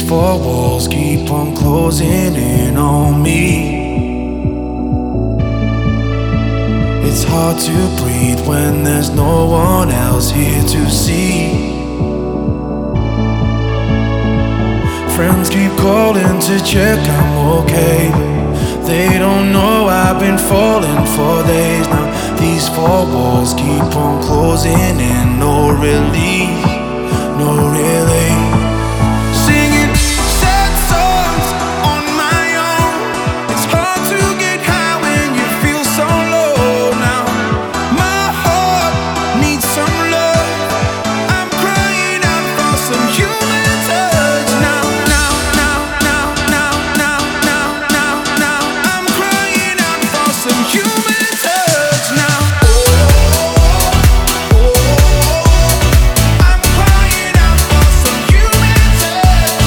four walls keep on closing in on me. It's hard to breathe when there's no one else here to see. Friends keep calling to check I'm okay, but they don't know I've been falling for days now. These four walls keep on closing in, no relief, no relief. Singing sad songs on my own. It's hard to get high when you feel so low now. My heart needs some love. I'm crying out for some human touch now. I'm crying out for some human touch now. I'm crying out for some human touch.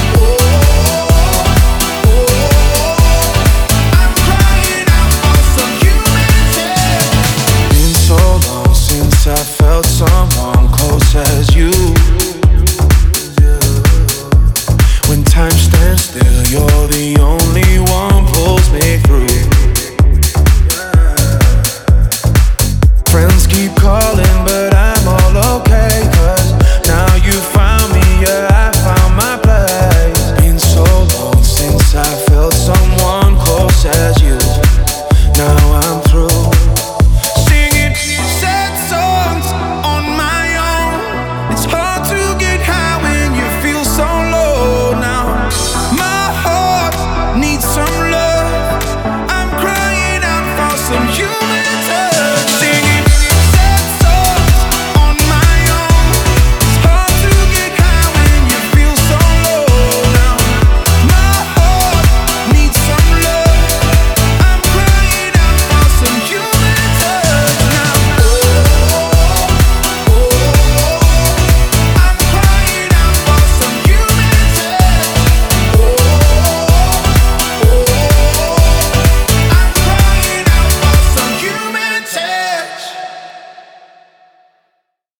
I'm crying out for some human touch. Been so long since I felt someone close as you. When time stands still, you're the only